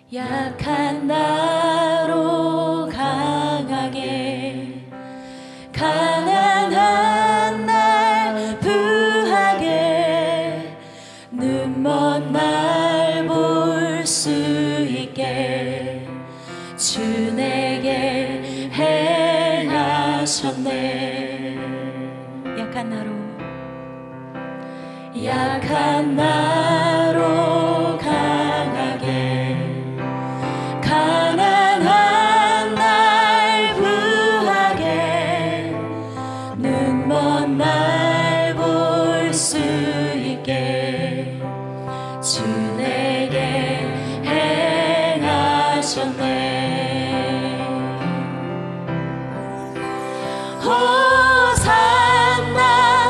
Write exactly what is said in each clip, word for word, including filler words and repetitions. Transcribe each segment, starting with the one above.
약한 나로 강하게, 가난한 날 부하게, 눈먼 날 볼 수 있게 주 내게 행하셨네. 약한 나로, 약한 나로 강하게, 가난한 날 부하게, 눈먼 날 볼 수 있게 주 내게 행하셨네. 호산나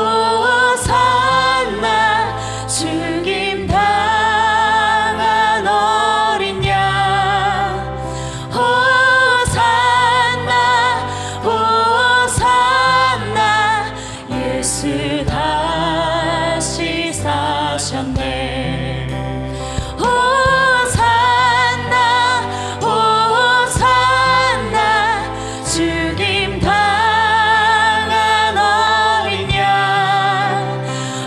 호산나 죽임 당한 어린 양. 호산나 호산나 예수 다시 사셨네. 호산나 호산나 죽임 당한 어린 양.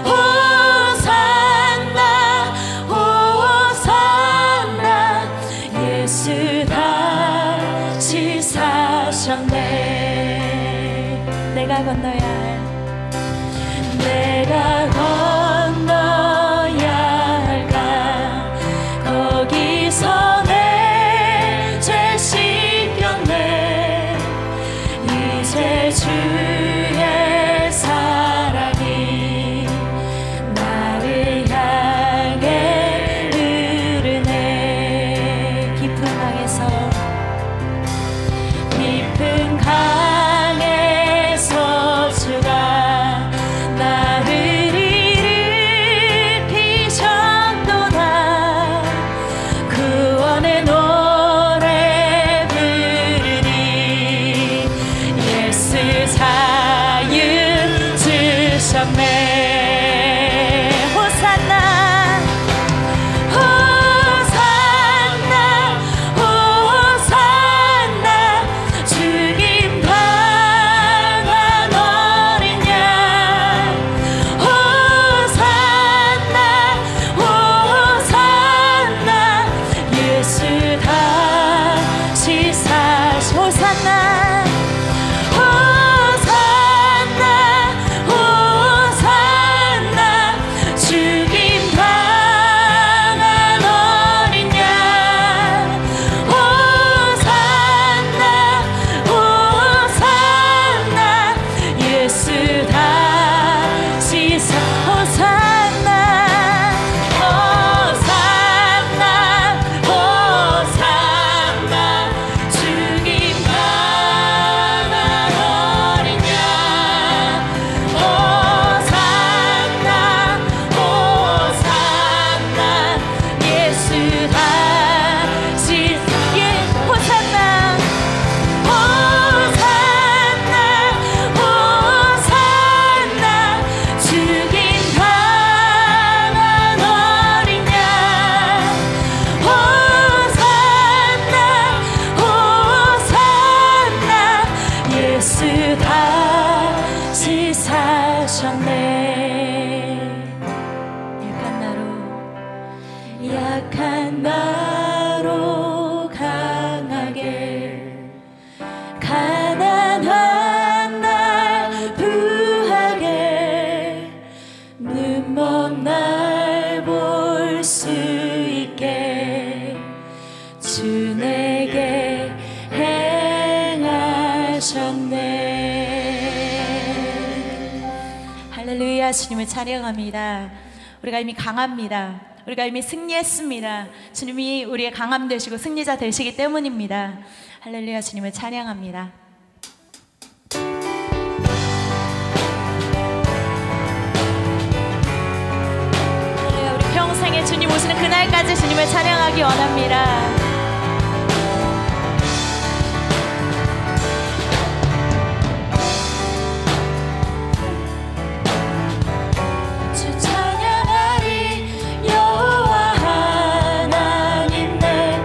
호산나 호산나 예수 다시 사셨네. 내가 건너야 할, 내가 건너야 할까, 거기서 내 죄 씻겼네. 이제 주의 사랑이 나를 향해 흐르네. 깊은 강에서, 깊은 강에서 주가 나를 일으키셨도다. 구원의 노래 부르니 예수 자유 주셨네. 호산나 호산나 호산나 죽임 당한 어린 양. 호산나 호산나 예수 다시 사시. 호산나 호산나 호산나 죽임 당한 어린 양. 호산나 호산나 예수 다시 사. 호산나 호산나 호산나 죽임 당한 어린 양. 호산나 호산나 예수 다시 사. 예, 호산나 호산나 호산나 죽임 당한 어린 양. 호산나 호산나 예수 다시 사셨네. 약한 나로, 약한 나로 강하게, 가난한 날 부하게, 눈먼 날 볼 수 있게 주 내게 행하셨네. 할렐루야. 주님을 찬양합니다. 우리가 이미 강합니다. 우리가 이미 승리했습니다. 주님이 우리의 강함 되시고 승리자 되시기 때문입니다. 할렐루야. 주님을 찬양합니다. 할렐루야. 우리 평생에 주님 오시는 그날까지 주님을 찬양하기 원합니다. 주 찬양하리 여호와 하나님 내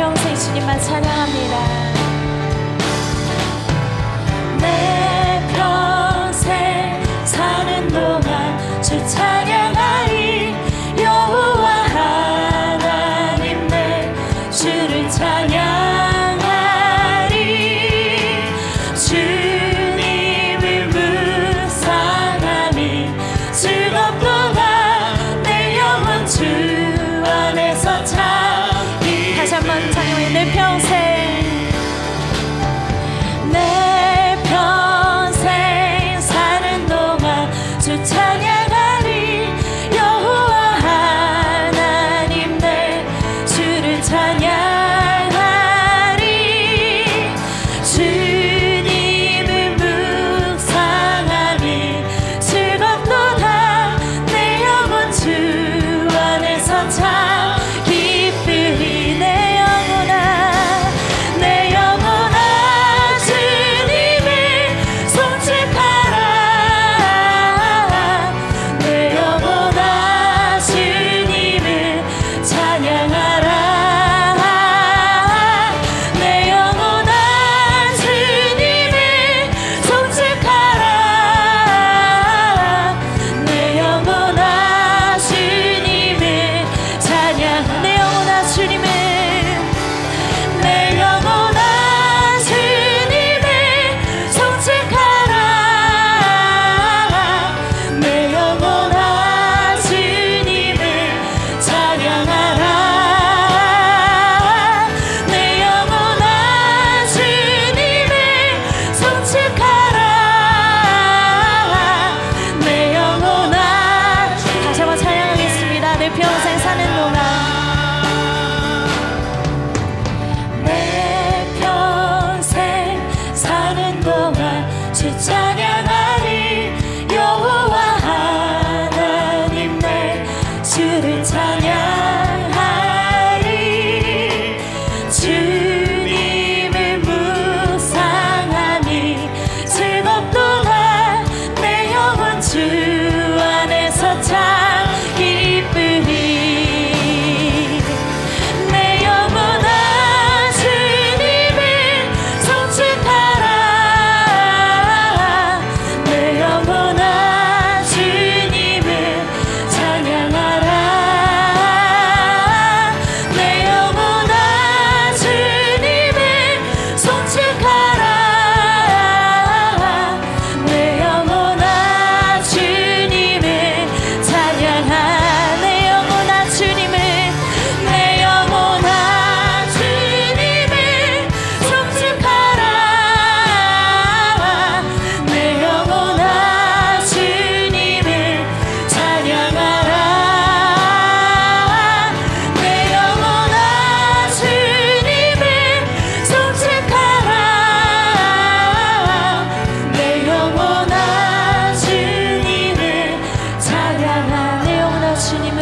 평생 주님만 찬양합니다. 내 평생 사는 동안 주 찬양하리. 여호와 하나님 내 주를 찬양하리. 주님을 묵상함이 즐겁도다. 내 영혼 주 안에서 참이. 다시 한번 찬양해. 내 평생 내 평생 사는 동안 주 찬양하리. 여호와 하나님 내 주를 찬양하리. 주님을 묵상함이 즐겁도다. 내 영혼 주 안에서 참 기쁘리. 내 영혼아 내 영혼아 주님을 송축하라. 내 영혼아 주님을 찬양하라. 내 영혼아 주님을 송축하라. 내 영혼아 주님을 찬양. 내 영혼아 주님을 내 영혼아 주님을 송축하라. 내 영혼아 주님을 찬양하라. 내 영혼아 주님을 송축하라. 내 영혼아. 다시 한번 찬양하겠습니다. 내 평생 사는 동안 내 평생 사는 동안 주 찬양하리. 여호와 하나님 내 주를 찬양하리. 주님을 묵상함이 즐겁도다. 내 영혼 주 안에서 참 기쁘리. 내 영혼아 주님을 송축하라. 내 영혼아 주님을 찬양하라. 내 영혼아 주님을 송축하라. 내 영혼아 주님을 찬양하라. 내 영혼아 주님을 내 영혼아 주님을 송축하라. 내 영혼아 주님을 찬양하라. 내 영혼아 주님을 송축하라. 내 영혼아 주님을 찬양하라. 내 영혼아 주님을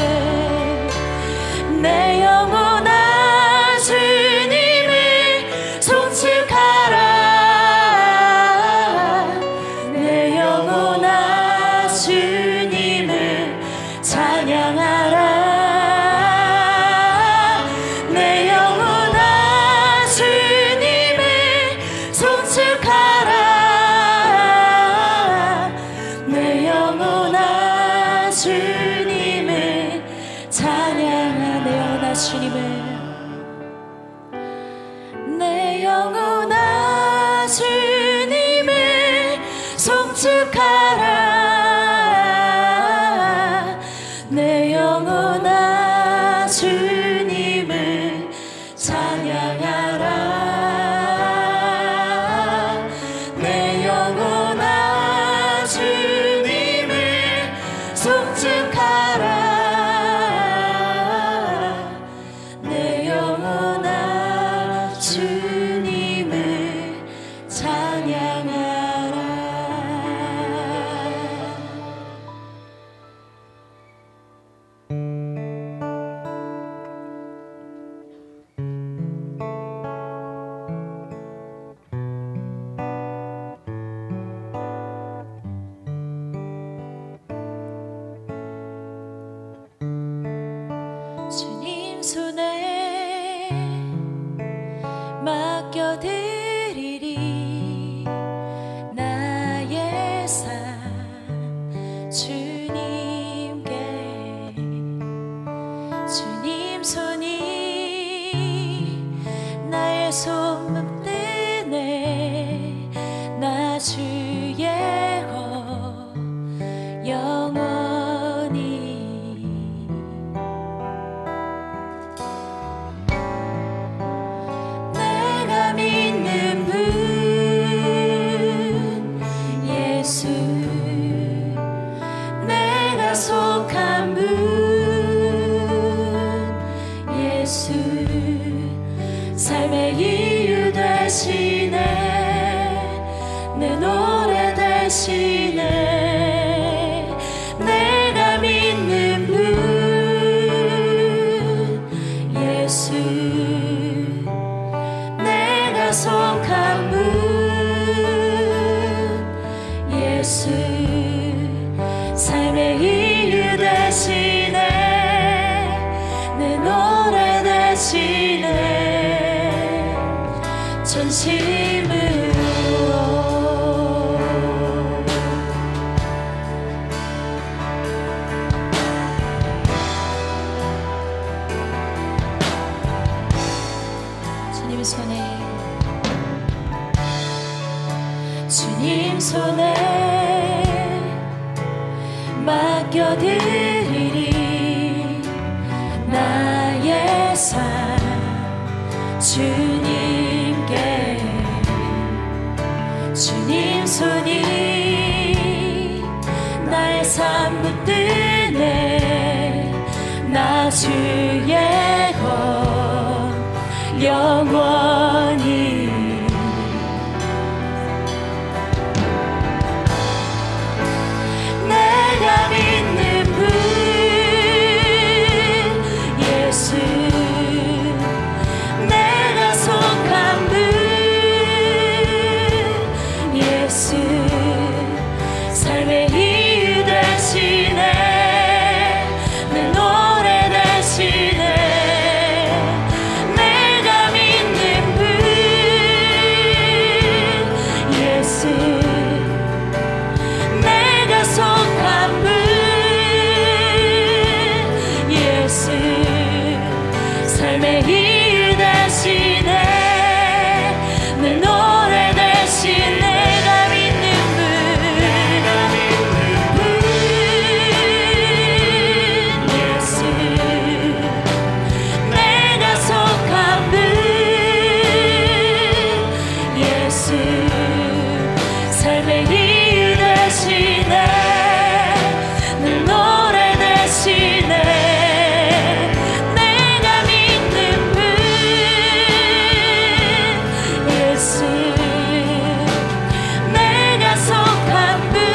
내 영혼아 주님을 송축하라. 내 영혼아 주님을 찬양하라. 내 영혼아 주님을 송축하라. 내 영혼아 주님을 찬양하라. 내 영혼아 주님을 내 영혼아 주님을 송축하라. 내 영혼아 주님을 찬양하라. 내 영혼아 주님을 송축하라. 내 영혼아 주님을 찬양하라. 주님 손에 손이 나의 손 뜨네. 나 주의 것 영원히. 내가 믿는 분 예수, 내가 속한 분 예수, 삶의 이유 되시네. 내 노래 되시네. 내가 믿는 분 예수, 내가 속한 분 예수, 삶의 이유 되시네. 내 노래 되시네. 전심으로 주님 손에, 주님 손에 맡겨드리리. 나의 삶 주님께. 주님 손이 나의 삶 붙드네. 나 주의 것 영원히. 내가 믿는 분 예수, 내가 속한 분 예수, 삶의 이유 되시네. 내 노래 되시네. 내가 믿는 분 예수, 내가 속한 분 예수, 삶의 이유 되시네. 내 노래 되시네. 내가 믿는 분 예수, 내가 속한 분 예수, 삶의 이유 되시네. 내 노래 되시네. 내가 믿는 분 예수, 내가 속한 분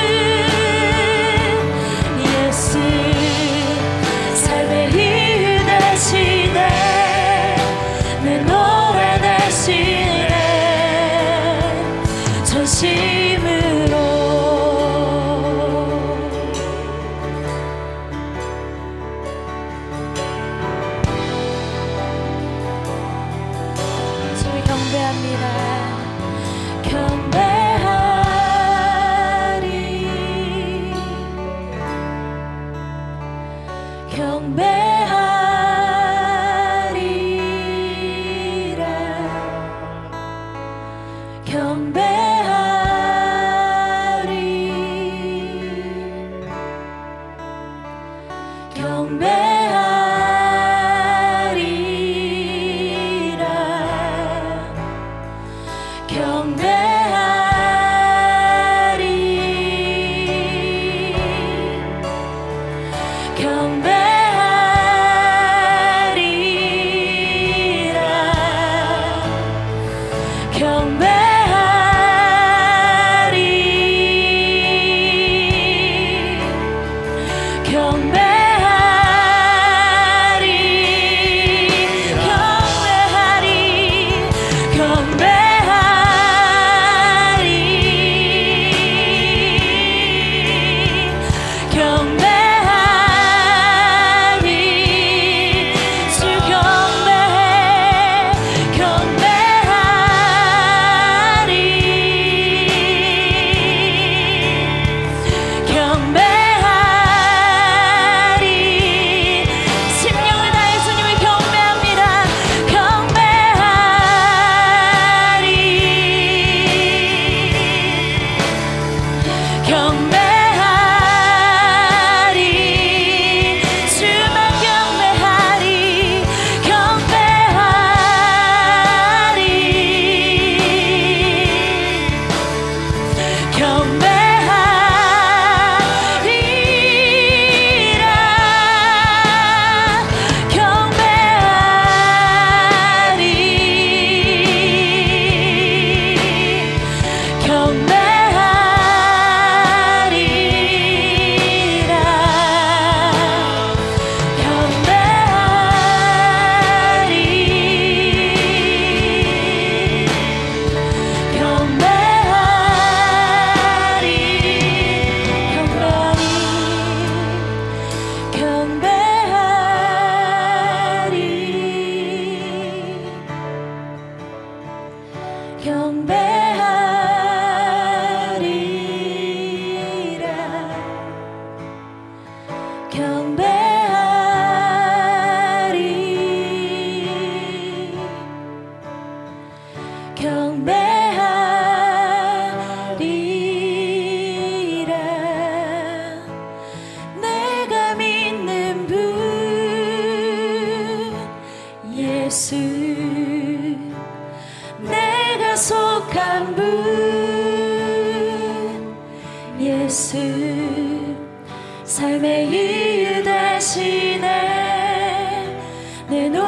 예수, 삶의 이유 되시네. 내 노래 되시네. 전심으로 주님 경배합니다. 경배하리, 경배하리라. 경배하리, 경배하리라. 예수 내가 속한 분 예수 삶의 이유 대신에 내